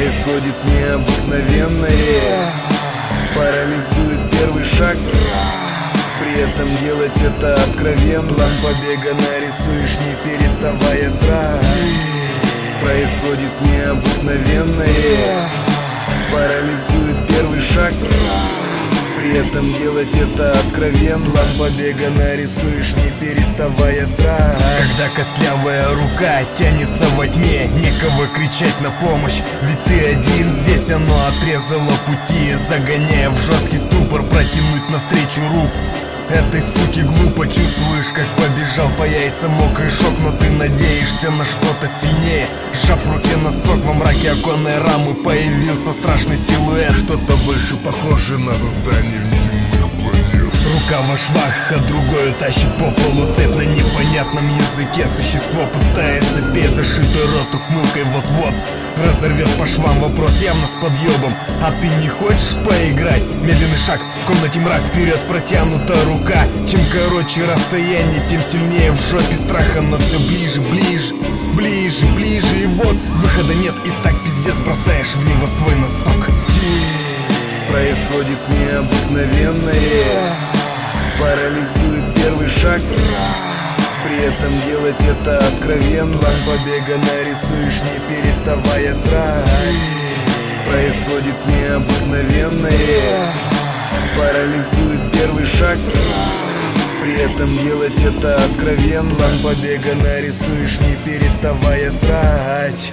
Происходит необыкновенное, парализует первый шаг. При этом делать это откровенно. План побега нарисуешь, не переставая срать. Происходит необыкновенное, парализует первый шаг. При этом делать это откровенно. План побега нарисуешь, не переставая срать. Когда костлявая рука тянется во тьме, некого кричать на помощь, ведь ты один. Здесь оно отрезало пути, загоняя в жесткий ступор, протянуть навстречу руку. Этой суки глупо, чувствуешь, как побежал по яйцам мокрый шок, но ты надеешься на что-то сильнее. Сжав в руке носок, во мраке оконной рамы появился страшный силуэт. Что-то больше похоже на создание внеземных планет. Рука во швах, а другую тащит по полу цепь. На непонятном языке существо пытается петь, зашитый рот ухмылкой вот-вот разорвет по швам. Вопрос явно с подъебом: а ты не хочешь поиграть? Медленный шаг, в комнате мрак, вперед протянута рука. Чем короче расстояние, тем сильнее в жопе страха, но все ближе, ближе, ближе, ближе. И вот выхода нет, и так пиздец бросаешь в него свой носок. Происходит необыкновенное, парализует первый шаг. При этом делать это откровенно. План побега нарисуешь, не переставая срать. Происходит необыкновенное, парализует первый шаг. При этом делать это откровенно. План побега нарисуешь, не переставая срать.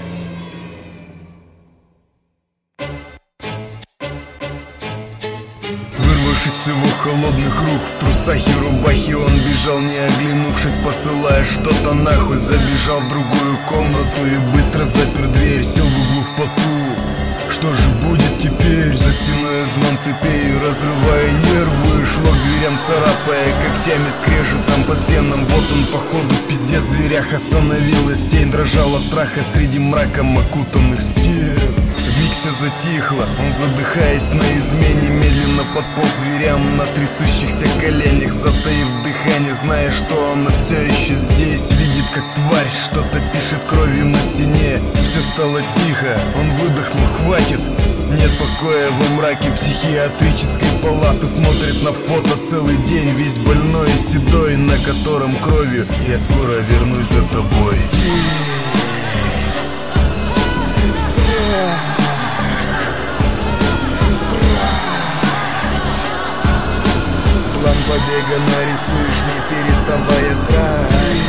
Вырвавшись из его холодных рук, в трусах и рубахе он бежал, не оглянувшись, посылая что-то нахуй. Забежал в другую комнату и быстро запер дверь, сел в углу в поту. Что же будет теперь? За стеной звон цепей, разрывая нервы, шло к дверям, царапая когтями, скрежетом по стенам. Вот он, походу, пиздец, в дверях остановилась. Тень дрожала от страха среди мраком окутанных стен. Вмиг все затихло, он, задыхаясь на измене, медленно подполз к дверям на трясущихся коленях, затаив дыхание, зная, что она все еще здесь. Видит, как тварь что-то пишет кровью на стене. Все стало тихо, он выдохнул: хватит. Нет покоя во мраке психиатрической палаты. Смотрит на фото целый день, весь больной и седой, на котором кровью: я скоро вернусь за тобой. План побега нарисуешь, не переставая срать.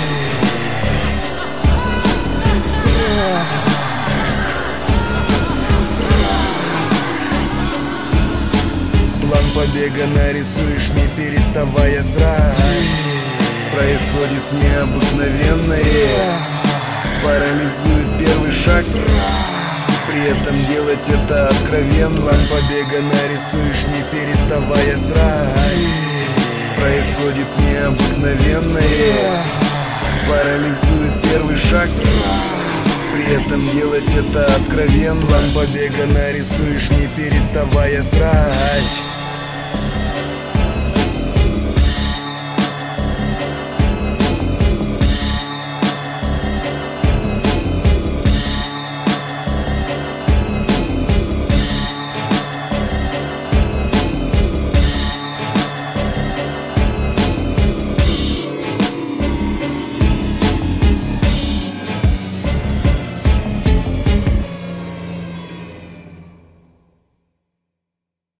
План побега нарисуешь, не переставая срать. Происходит необыкновенное, парализует первый шаг. При этом делать это откровенно. План побега нарисуешь, не переставая срать. Происходит необыкновенное, парализует первый шаг. При этом делать это откровенно. План побега нарисуешь, не переставая срать.